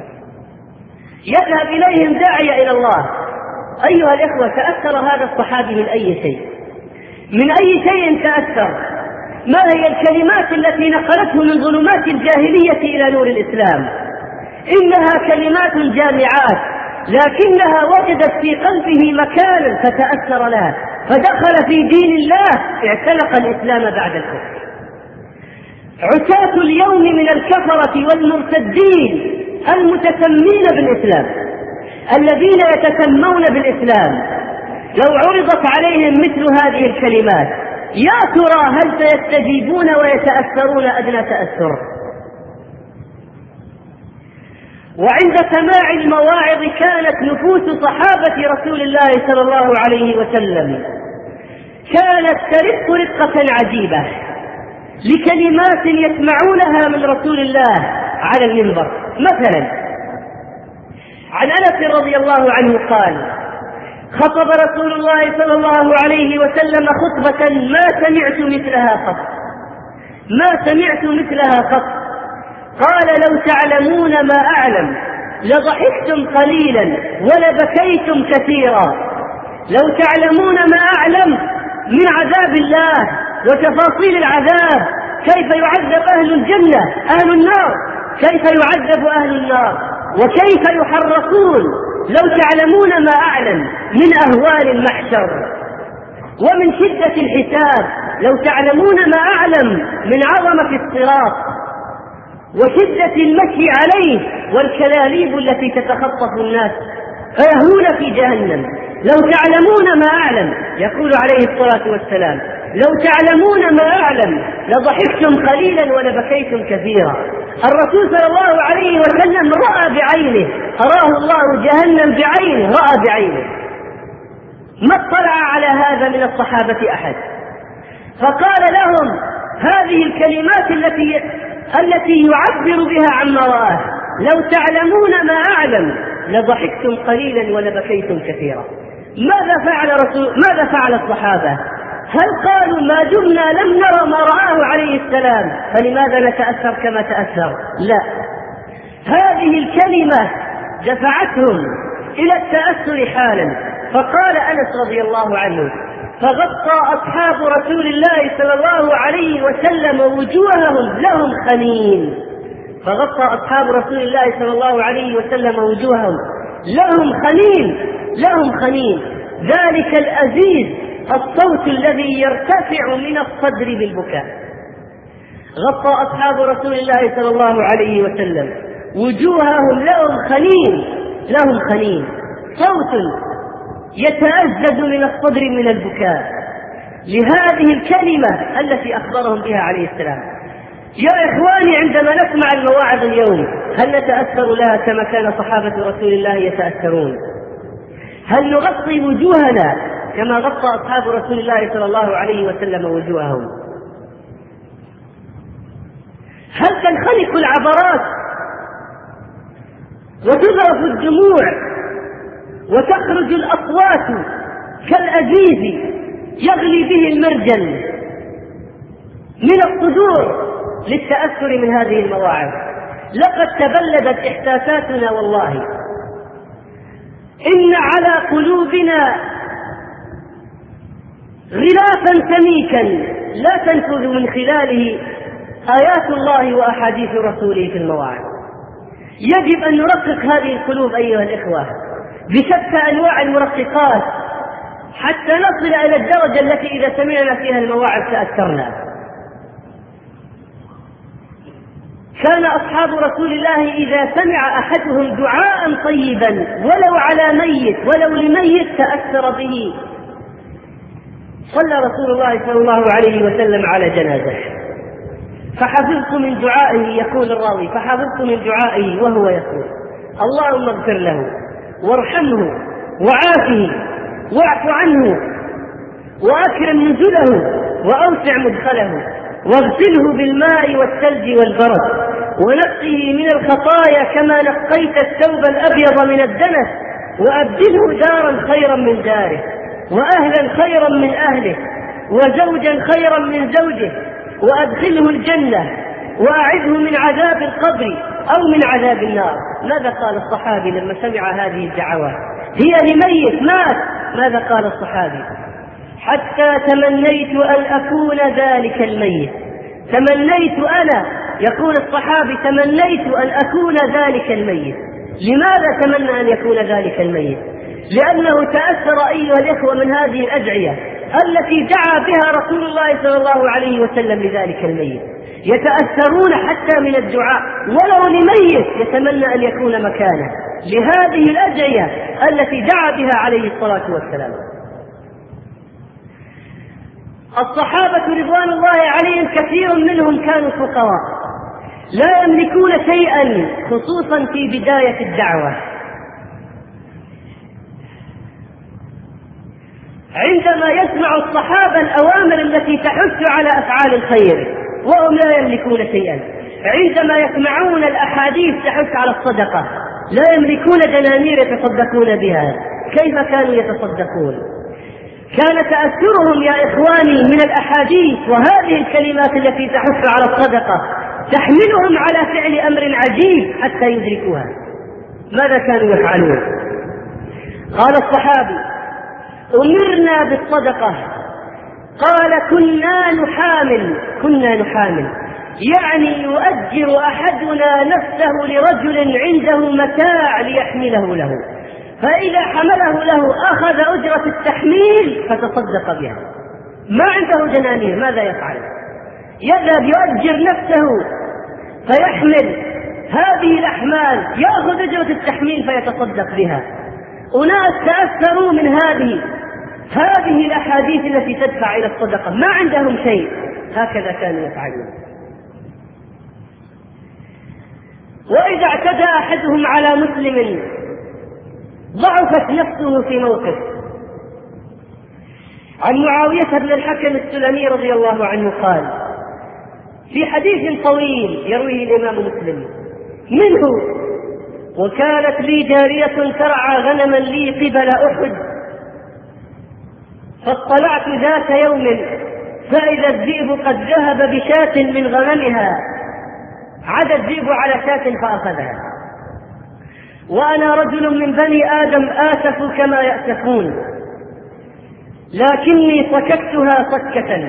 يذهب إليهم داعية إلى الله. أيها الإخوة، تأثر هذا الصحابي من أي شيء؟ من أي شيء تأثر؟ ما هي الكلمات التي نقلته من ظلمات الجاهلية إلى نور الإسلام؟ إنها كلمات جامعات، لكنها وجدت في قلبه مكانا فتأثر لها، فدخل في دين الله، اعتنق الإسلام بعد الكفر. عتاة اليوم من الكفرة والمرتدين المتسمين بالإسلام، الذين يتسمون بالإسلام، لو عرضت عليهم مثل هذه الكلمات يا ترى هل سيستجيبون ويتأثرون أدنى تأثر؟ وعند سماع المواعظ كانت نفوس صحابة رسول الله صلى الله عليه وسلم كانت ترق رقة عجيبة لكلمات يسمعونها من رسول الله على المنبر. مثلا عن أنس رضي الله عنه قال: خطب رسول الله صلى الله عليه وسلم خطبة ما سمعت مثلها قط، ما سمعت مثلها قط. قال: لو تعلمون ما أعلم لضحكتم قليلا ولبكيتم كثيرا. لو تعلمون ما أعلم من عذاب الله وتفاصيل العذاب، كيف يعذب أهل الجنة أهل النار، كيف يعذب أهل النار، وكيف يحرقون. لو تعلمون ما أعلم من أهوال المحشر ومن شدة الحساب لو تعلمون ما أعلم من عظمة الصراط وشدة المشي عليه والكلاليب التي تتخطف الناس فيهون في جهنم، لو تعلمون ما أعلم، يقول عليه الصلاة والسلام: لو تعلمون ما أعلم لضحكتم قليلا ولبكيتم كثيرا. الرسول صلى الله عليه وسلم رأى بعينه، أراه الله جهنم بعينه، رأى بعينه، ما اطلع على هذا من الصحابة أحد. فقال لهم هذه الكلمات التي التي يعبر بها عما رآه: لو تعلمون ما أعلم لضحكتم قليلا ولبكيتم كثيرا. ماذا فعل رسول ماذا فعل الصحابة؟ هل قالوا ما دمنا لم نرى ما رآه عليه السلام فلماذا نتأثر كما تأثر؟ لا، هذه الكلمة دفعتهم إلى التأثر حالا. فقال أنس رضي الله عنه: فغطى أصحاب رسول الله صلى الله عليه وسلم وجوههم لهم خنين. فغطى أصحاب رسول الله صلى الله عليه وسلم وجوههم لهم خنين، لهم خنين، ذلك الأزيز الصوت الذي يرتفع من الصدر بالبكاء. غطى أصحاب رسول الله صلى الله عليه وسلم وجوههم لهم خنين، لهم خنين، صوت يتأزز من الصدر من البكاء لهذه الكلمة التي أخبرهم بها عليه السلام. يا إخواني، عندما نسمع المواعظ اليوم هل نتأثر لها كما كان صحابة رسول الله يتأثرون؟ هل نغطي وجوهنا كما غطى أصحاب رسول الله صلى الله عليه وسلم وجوههم؟ هل تنخنق العبرات وتذرف الدموع وتخرج الأصوات كالأزيز يغلي به المرجل من الصدور للتأثر من هذه المواعظ؟ لقد تبلدت إحساساتنا والله. إن على قلوبنا غلافا سميكا لا تنفذ من خلاله آيات الله وأحاديث رسوله في المواعظ. يجب أن نرقق هذه القلوب أيها الإخوة بشتى أنواع المرققات حتى نصل إلى الدرجة التي إذا سمعنا فيها المواعظ تأثرنا. كان أصحاب رسول الله إذا سمع أحدهم دعاء طيبا ولو على ميت ولو لميت تأثر به. صلى رسول الله صلى الله عليه وسلم على جنازة فحفظت من دعائه، يقول الراوي: فحفظت من دعائه وهو يقول: اللهم اغفر له وارحمه وعافه واعف عنه وأكرم نزله وأوسع مدخله واغسله بالماء والثلج والبرد ونقه من الخطايا كما نقيت الثوب الأبيض من الدنس وأبدله دارا خيرا من داره وأهلا خيرا من أهله وزوجا خيرا من زوجه وأدخله الجنة وأعذه من عذاب القبر أو من عذاب النار. ماذا قال الصحابي لما سمع هذه الدعوات؟ هي لميت مات. ماذا قال الصحابي؟ حتى تمنيت أن أكون ذلك الميت. تمنيت أنا، يقول الصحابي: تمنيت أن أكون ذلك الميت. لماذا تمنى أن يكون ذلك الميت؟ لأنه تأثر أيها الإخوة من هذه الأدعية التي دعا بها رسول الله صلى الله عليه وسلم لذلك الميت. يتأثرون حتى من الدعاء ولو لميت يتمنى أن يكون مكانه لهذه الأدعية التي دعا بها عليه الصلاة والسلام. الصحابة رضوان الله عليهم كثير منهم كانوا فقراء لا يملكون شيئا، خصوصا في بداية الدعوة. عندما يسمع الصحابة الأوامر التي تحث على أفعال الخير وهم لا يملكون شيئا، عندما يسمعون الأحاديث تحث على الصدقة لا يملكون دنانير يتصدقون بها، كيف كانوا يتصدقون؟ كان تأثرهم يا إخواني من الأحاديث وهذه الكلمات التي تحث على الصدقة تحملهم على فعل أمر عجيب حتى يدركوها. ماذا كانوا يفعلون؟ قال الصحابي: أمرنا بالصدقة. قال: كنا نحامل كنا نحامل يعني يؤجر أحدنا نفسه لرجل عنده متاع ليحمله له، فإذا حمله له أخذ أجرة التحميل فتصدق بها. ما عنده دنانير، ماذا يفعل؟ يذهب يؤجر نفسه فيحمل هذه الأحمال، يأخذ أجرة التحميل فيتصدق بها. أناس تأثروا من هذه هذه الأحاديث التي تدفع إلى الصدقة، ما عندهم شيء، هكذا كانوا يفعلون. وإذا اعتدى أحدهم على مسلم ضعفت نفسه في موقف. عن معاوية بن الحكم السلمي رضي الله عنه قال في حديث طويل يرويه الإمام مسلم منه: وكانت لي جارية ترعى غنما لي قبل أحد، فاطلعت ذات يوم فإذا الذئب قد ذهب بشاة من غنمها، عدا الذئب على شاة فأخذها، وأنا رجل من بني آدم آسف كما يأسفون، لكني صككتها صكة.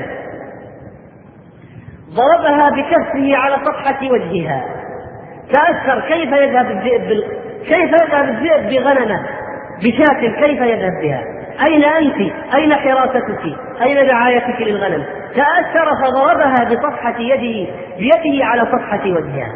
ضربها بكفه على صفحة وجهها، تأثر. كيف يذهب الذئب بال... كيف يذهب الذئب بغنمه بشاة؟ كيف يذهب بها؟ أين أنت؟ أين حراستك؟ أين رعايتك للغنم؟ تأثر فضربها بصفحة يده بيده على صفحة وجهها.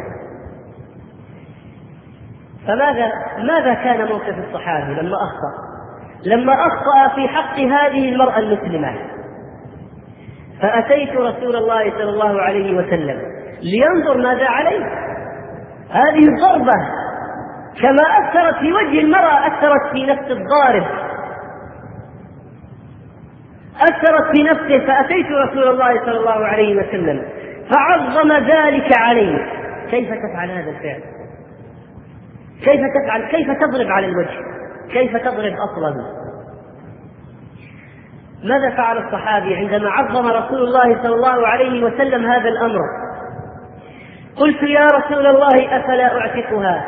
فماذا ماذا كان موقف الصحابي لما أخطأ لما أخطأ في حق هذه المرأة المسلمة؟ فأتيت رسول الله صلى الله عليه وسلم لينظر ماذا عليه. هذه الضربة كما أثرت في وجه المرأة أثرت في نفس الضارب، أثرت في نفسه. فأتيت رسول الله صلى الله عليه وسلم فعظم ذلك عليه. كيف تفعل هذا الفعل؟ كيف تفعل؟ كيف تضرب على الوجه؟ كيف تضرب أصلا؟ ماذا فعل الصحابي عندما عظم رسول الله صلى الله عليه وسلم هذا الأمر؟ قلت: يا رسول الله أفلا أعتقها؟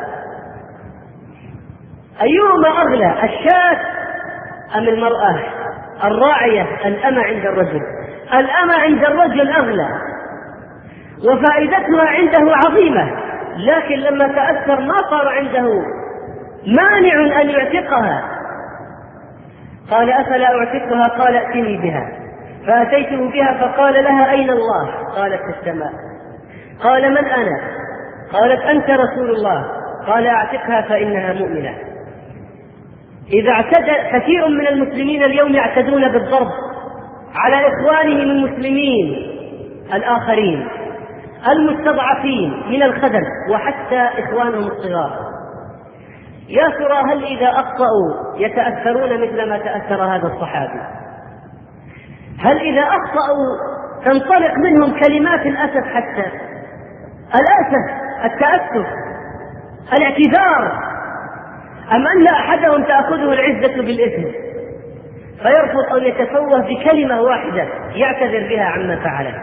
أيهما أغلى، الشاة أم المرأة الراعية الأمة عند الرجل؟ الأمة عند الرجل أغلى وفائدتها عنده عظيمة، لكن لما تأثر ما صار عنده مانع أن يعتقها. قال: أفلا أعتقها؟ قال: ائتني بها. فأتيته بها فقال لها: أين الله؟ قالت: في السماء. قال: من أنا؟ قالت: أنت رسول الله. قال: أعتقها فإنها مؤمنة. إذا اعتدى كثير من المسلمين اليوم يعتدون بالضرب على إخوانهم المسلمين الآخرين المستضعفين من الخدم وحتى إخوانهم الصغار. يا ترى هل إذا أخطأوا يتأثرون مثل ما تأثر هذا الصحابي؟ هل إذا أخطأوا تنطلق منهم كلمات الأسف، حتى الأسف، التأسف، الاعتذار، أم أن أحدهم تأخذه العزة بالإثم فيرفض أن يتفوه بكلمة واحدة يعتذر بها عما فعله؟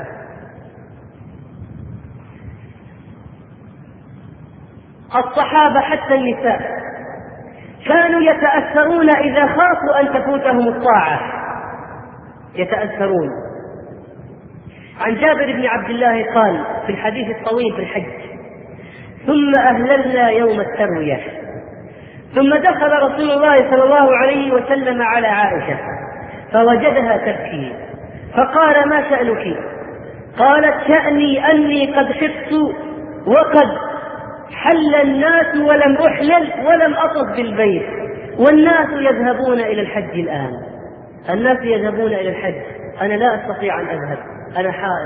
الصحابة حتى النساء كانوا يتأثرون إذا خافوا أن تفوتهم الطاعة، يتأثرون. عن جابر بن عبد الله قال في الحديث الطويل في الحج: ثم أهللنا يوم التروية، ثم دخل رسول الله صلى الله عليه وسلم على عائشة فوجدها تبكي، فقال: ما شأنك؟ قالت: شأني أني قد خفت وقد حل الناس ولم أحلل ولم أطف بالبيت، والناس يذهبون إلى الحج الآن. الناس يذهبون إلى الحج، أنا لا أستطيع أن أذهب، أنا حائض.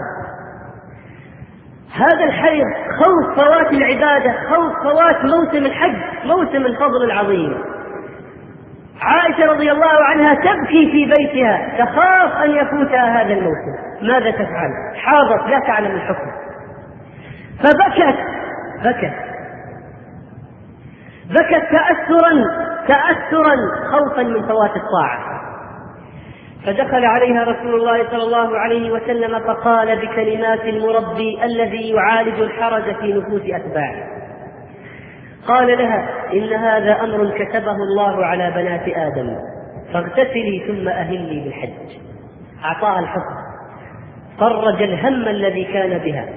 هذا الحيض خوف فوات العبادة، خوف فوات موسم الحج، موسم الفضل العظيم. عائشة رضي الله عنها تبكي في بيتها، تخاف أن يفوتها هذا الموسم. ماذا تفعل؟ حاضت لا تعلم الحكم، فبكت بكت بكت تأثرا تأثرا خوفا من فوات الطاعة. فدخل عليها رسول الله صلى الله عليه وسلم فقال بكلمات المربي الذي يعالج الحرج في نفوس أتباعه، قال لها: إن هذا أمر كتبه الله على بنات آدم، فاغتسلي ثم أهلي بالحج. أعطاها الحكم، فرج الهم الذي كان بها.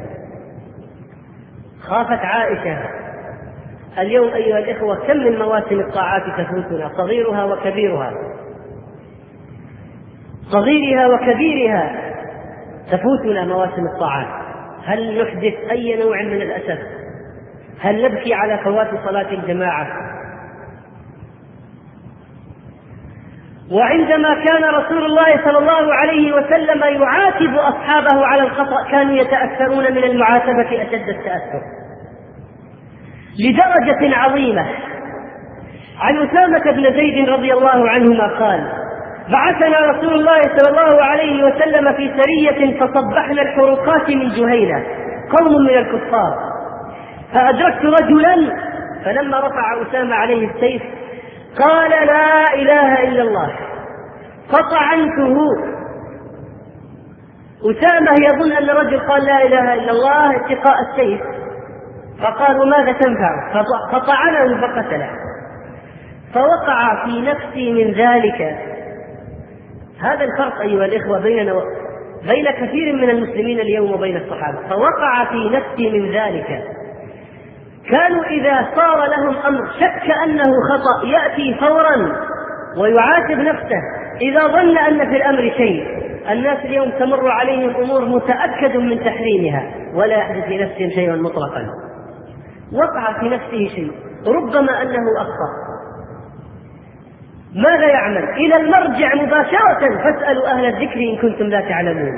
خافت عائشة. اليوم أيها الإخوة كم من مواسم الطاعات تفوتنا، صغيرها وكبيرها، صغيرها وكبيرها، تفوتنا مواسم الطاعات، هل نحدث أي نوع من الأسف؟ هل نبكي على فوات صلاة الجماعة؟ وعندما كان رسول الله صلى الله عليه وسلم يعاتب أصحابه على الخطأ كانوا يتأثرون من المعاتبة أشد التأثر، لدرجة عظيمة. عن أسامة بن زيد رضي الله عنهما قال: بعثنا رسول الله صلى الله عليه وسلم في سرية فصبحنا الحروقات من جهينة قوم من الكفار، فأدركت رجلا فلما رفع أسامة عليه السيف قال: لا إله إلا الله، فطعنته. أسامة يظن أن الرجل قال لا إله إلا الله اتقاء السيف، فقالوا: ماذا تنفع؟ فطعنه فقتله. فوقع في نفسي من ذلك، هذا الفرق أيها الإخوة بيننا بين كثير من المسلمين اليوم وبين الصحابة، فوقع في نفسي من ذلك. كانوا إذا صار لهم أمر شك أنه خطأ يأتي فورا ويعاتب نفسه إذا ظن أن في الأمر شيء. الناس اليوم تمر عليهم أمور متأكد من تحريمها ولا يحدث في نفسهم شيء مطلقا. وقع في نفسه شيء ربما أنه أخطأ، ماذا يعمل؟ إلى المرجع مباشرة، فاسألوا أهل الذكر إن كنتم لا تعلمون.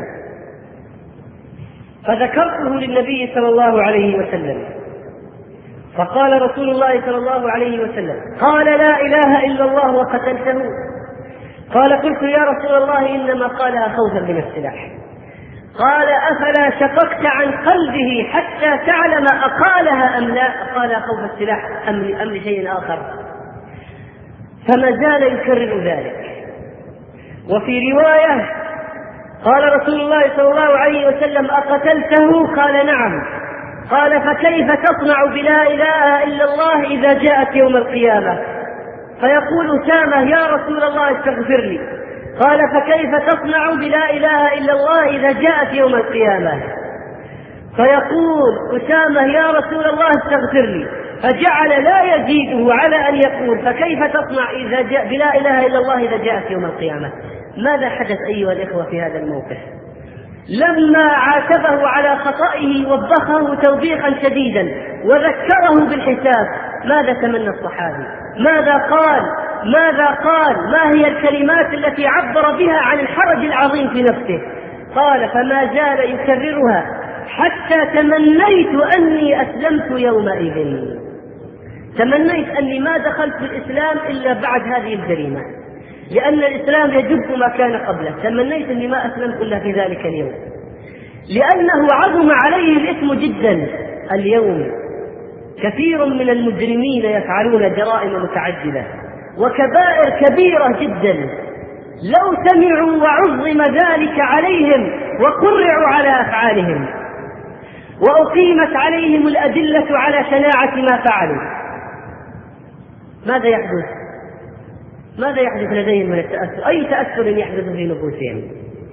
فذكرته للنبي صلى الله عليه وسلم، فقال رسول الله صلى الله عليه وسلم: قال لا إله إلا الله وقتلته؟ قال: قلت يا رسول الله إنما قالها خوفا من السلاح. قال: أفلا شققت عن قلبه حتى تعلم أقالها أم لا؟ قالها خوف السلاح أم لشيء آخر؟ فما زال يكرر ذلك. وفي رواية قال رسول الله صلى الله عليه وسلم: أقتلته؟ قال: نعم. قال: فكيف تصنع بلا إله إلا الله إذا جاءت يوم القيامة؟ فيقول أسامة: يا رسول الله استغفر لي. قال: فكيف تصنع بلا إله إلا الله إذا جاءت يوم القيامة؟ فيقول أسامة: يا رسول الله استغفر لي. فجعل لا يزيده على أن يقول: فكيف تصنع إذا جاء بلا إله إلا الله إذا جاءت يوم القيامة؟ ماذا حدث أيها الإخوة في هذا الموقف؟ لما عاتبه على خطئه وبخه توبيخا شديدا وذكره بالحساب، ماذا تمنى الصحابي؟ ماذا قال؟ ماذا قال؟ ما هي الكلمات التي عبر بها عن الحرج العظيم في نفسه؟ قال: فما زال يكررها حتى تمنيت أني أسلمت يومئذ. تمنيت أني ما دخلت في الإسلام إلا بعد هذه الجريمة، لأن الإسلام يجب ما كان قبله. تمنيت أني ما أسلمت إلا في ذلك اليوم، لأنه عظم عليه الإثم جدا. اليوم كثير من المجرمين يفعلون جرائم متعددة وكبائر كبيرة جدا، لو سمعوا وعظم ذلك عليهم وقرعوا على أفعالهم وأقيمت عليهم الأدلة على شناعة ما فعلوا، ماذا يحدث؟ ماذا يحدث لديهم من التأثر؟ أي تأثر يحدث في نفوسهم؟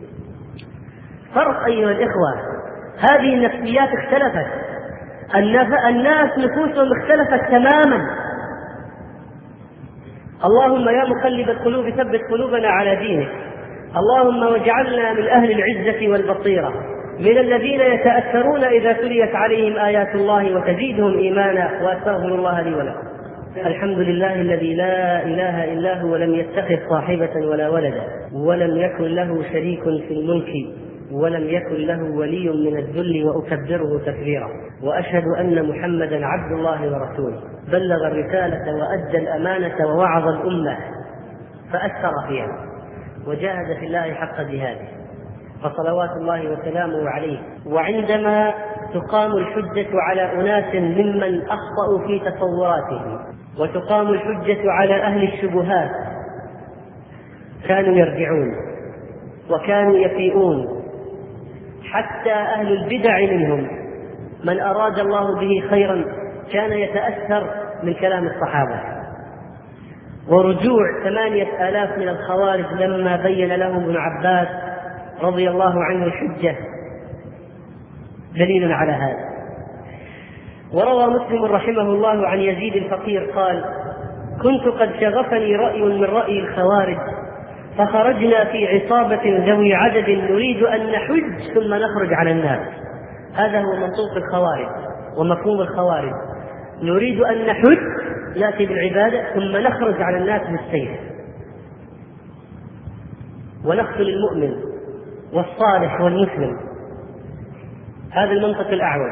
فرق أيها الإخوة، هذه النفسيات اختلفت، الناس نفوسهم اختلفت تماما. اللهم يا مقلب القلوب ثبت قلوبنا على دينك، اللهم واجعلنا من أهل العزة والبصيرة، من الذين يتأثرون إذا تليت عليهم آيات الله وتزيدهم إيمانا. وأستغفر الله لي ولكم. الحمد لله الذي لا إله إلا هو، ولم يتخذ صاحبة ولا ولدا، ولم يكن له شريك في الملك، ولم يكن له ولي من الذل، وأكبره تكبيرا. وأشهد أن محمدا عبد الله ورسوله، بلغ الرسالة وأدى الأمانة ووعظ الأمة فأثر فيها وجاهد في الله حق جهاده، فصلوات الله وسلامه عليه. وعندما تقام الحجة على أناس ممن أخطأوا في تصوراتهم، وتقام الحجة على أهل الشبهات، كانوا يرجعون وكانوا يفيئون، حتى أهل البدع منهم من أراد الله به خيرا كان يتأثر من كلام الصحابة. ورجوع ثمانية آلاف من الخوارج لما بين لهم ابن عباس رضي الله عنه الحجة دليل على هذا. وروى مسلم رحمه الله عن يزيد الفقير قال: كنت قد شغفني رأي من رأي الخوارج، فخرجنا في عصابة ذوي عدد نريد أن نحج ثم نخرج على الناس. هذا هو منطوق الخوارج ومفهوم الخوارج، نريد أن نحج نأتي بالعبادة ثم نخرج على الناس بالسيف ونقتل المؤمن والصالح والمسلم. هذا المنطق الأعوج.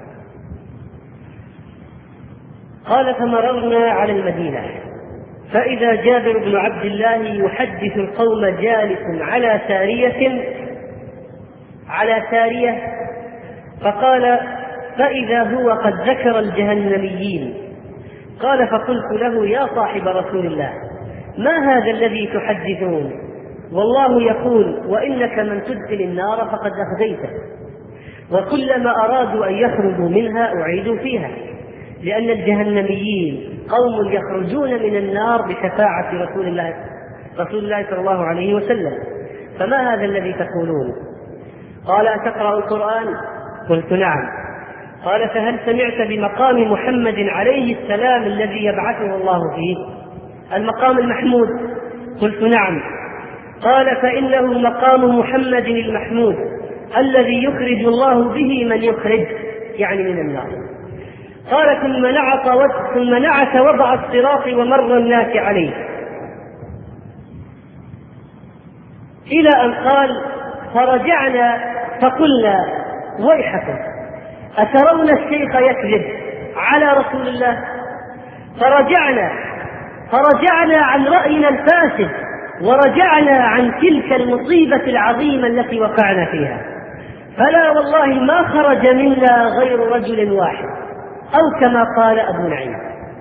قال فمررنا على المدينة فإذا جابر بن عبد الله يحدث القوم جالس على سارية على سارية فقال فإذا هو قد ذكر الجهنميين. قال فقلت له يا صاحب رسول الله ما هذا الذي تحدثون؟ والله يقول وإنك من تدخل النار فقد أخزيته، وكلما أرادوا أن يخرجوا منها أعيدوا فيها، لأن الجهنميين قوم يخرجون من النار بشفاعة رسول الله رسول الله صلى الله عليه وسلم. فما هذا الذي تقولون؟ قال أتقرأ القرآن؟ قلت نعم. قال فهل سمعت بمقام محمد عليه السلام الذي يبعثه الله فيه، المقام المحمود؟ قلت نعم. قال فإنه مقام محمد المحمود الذي يخرج الله به من يخرج، يعني من النار. قال ثم نعت ثم نعت وضع الصراط ومر الناس عليه، إلى أن قال فرجعنا فقلنا ويحكم أترون الشيخ يكذب على رسول الله؟ فرجعنا فرجعنا عن رأينا الفاسد ورجعنا عن تلك المصيبة العظيمة التي وقعنا فيها، فلا والله ما خرج منا غير رجل واحد، أو كما قال أبو نعيم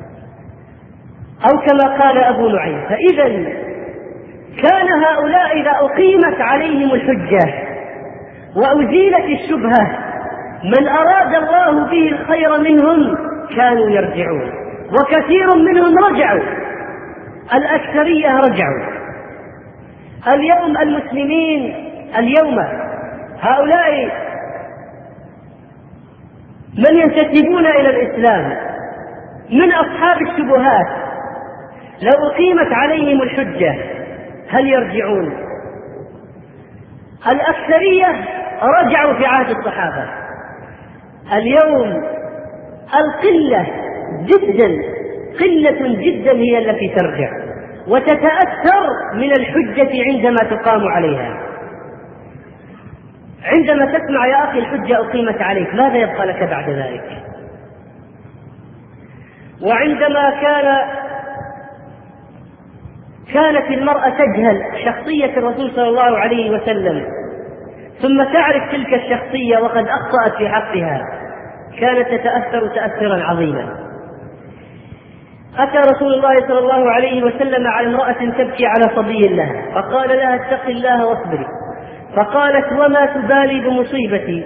أو كما قال أبو نعيم. فإذا كان هؤلاء إذا أقيمت عليهم الحجة وأزيلت الشبهة من أراد الله به الخير منهم كانوا يرجعون، وكثير منهم رجعوا، الأكثرية رجعوا. اليوم المسلمين اليوم هؤلاء من ينتسبون إلى الإسلام من أصحاب الشبهات لو أقيمت عليهم الحجة هل يرجعون؟ الأكثرية رجعوا في عهد الصحابة. اليوم القلة جدا قلة جدا هي التي ترجع وتتأثر من الحجة عندما تقام عليها. عندما تسمع يا أخي الحجة أقيمت عليك ماذا يبقى لك بعد ذلك؟ وعندما كان كانت المرأة تجهل شخصية الرسول صلى الله عليه وسلم ثم تعرف تلك الشخصية وقد أخطأت في حقها كانت تتأثر تأثرا عظيما. أتى رسول الله صلى الله عليه وسلم على امرأة تبكي على صبي لها فقال لها اتق الله واصبري، فقالت وما تبالي بمصيبتي؟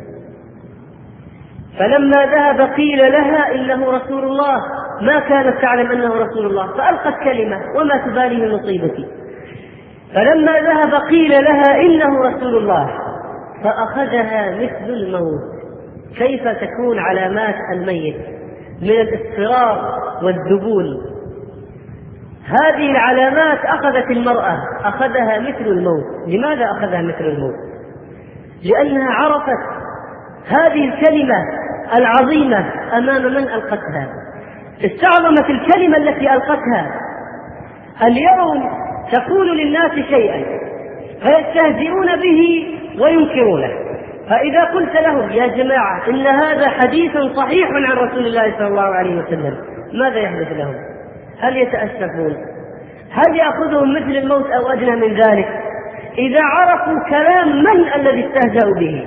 فلما ذهب قيل لها إنه رسول الله، ما كانت تعلم أنه رسول الله فألقت كلمة وما تبالي بمصيبتي. فلما ذهب قيل لها إنه رسول الله فأخذها مثل الموت. كيف تكون علامات الميت من الاضطرار والذبول؟ هذه العلامات أخذت المرأة أخذها مثل الموت. لماذا أخذها مثل الموت؟ لأنها عرفت هذه الكلمة العظيمة أمام من ألقتها، استعظمت الكلمة التي ألقتها. اليوم تقول للناس شيئا فيستهزئون به وينكرونه، فإذا قلت لهم يا جماعة إن هذا حديث صحيح عن رسول الله صلى الله عليه وسلم ماذا يحدث لهم؟ هل يتأسفون؟ هل يأخذهم مثل الموت أو أدنى من ذلك إذا عرفوا كلام من الذي استهزأوا به؟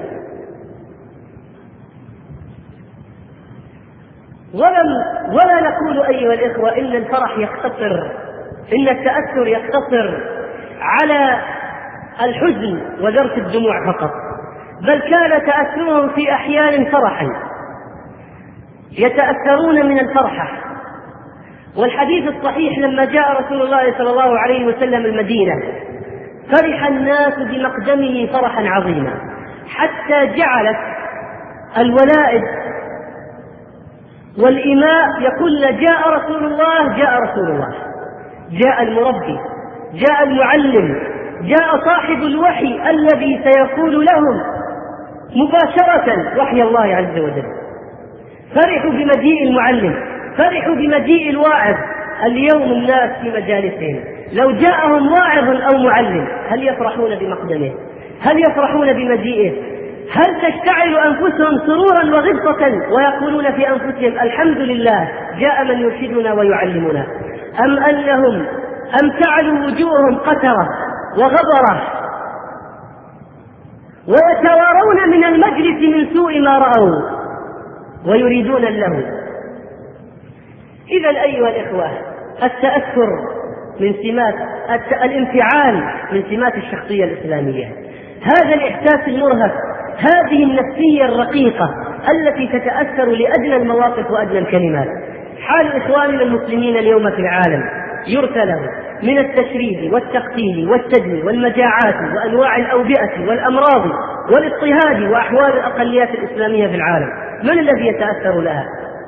ولم ولا نقول أيها الإخوة إن الفرح يقتصر، إن التأثر يقتصر على الحزن وذرف الدموع فقط، بل كان تأثرهم في أحيان فرحا، يتأثرون من الفرحة. والحديث الصحيح لما جاء رسول الله صلى الله عليه وسلم المدينة فرح الناس بمقدمه فرحا عظيما، حتى جعلت الولائد والإماء يقولن جاء رسول الله جاء رسول الله، جاء المربي جاء المعلم، جاء صاحب الوحي الذي سيقول لهم مباشرة وحي الله عز وجل. فرحوا بمجيء المعلم، فرحوا بمجيء الواعظ. اليوم الناس في مجالسهم لو جاءهم واعظ أو معلم هل يفرحون بمقدمه؟ هل يفرحون بمجيئه؟ هل تشتعل أنفسهم سرورا وغبطة ويقولون في أنفسهم الحمد لله جاء من يرشدنا ويعلمنا؟ أم أنهم أم تعلو وجوههم قترة وغبرة ويتوارون من المجلس من سوء ما رأوا ويريدون اللهو؟ إذا أيها الإخوة، التأثر من سمات الانفعال من سمات الشخصية الإسلامية. هذا الإحساس المرهف، هذه النفسية الرقيقة التي تتأثر لأدنى المواقف وأدنى الكلمات. حال إخواننا المسلمين اليوم في العالم يرثى له من التشريد والتقتيل والتدمير والمجاعات وأنواع الأوبئة والأمراض والاضطهاد وأحوال الأقليات الإسلامية في العالم. من الذي يتأثر لها؟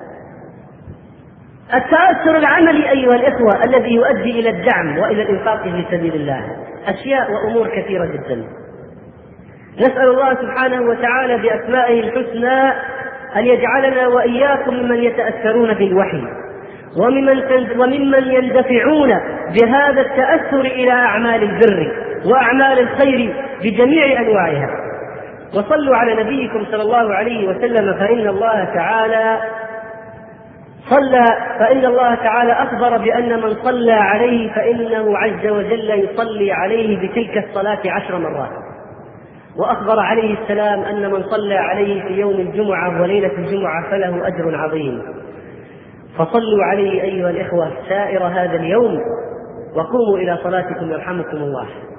التأثر العملي أيها الإخوة الذي يؤدي إلى الدعم وإلى الإنفاق في سبيل الله. أشياء وأمور كثيرة جدا. نسأل الله سبحانه وتعالى بأسمائه الحسنى أن يجعلنا وإياكم ممن يتأثرون بالوحي وممن وممن يندفعون بهذا التأثر إلى أعمال البر وأعمال الخير بجميع أنواعها. وصلوا على نبيكم صلى الله عليه وسلم، فإن الله تعالى صلى فإن الله تعالى أخبر بأن من صلى عليه فإنه عز وجل يصلي عليه بتلك الصلاة عشر مرات. وأخبر عليه السلام أن من صلى عليه في يوم الجمعة وليلة الجمعة فله أجر عظيم. فصلوا عليه أيها الإخوة سائر هذا اليوم وقوموا إلى صلاتكم يرحمكم الله.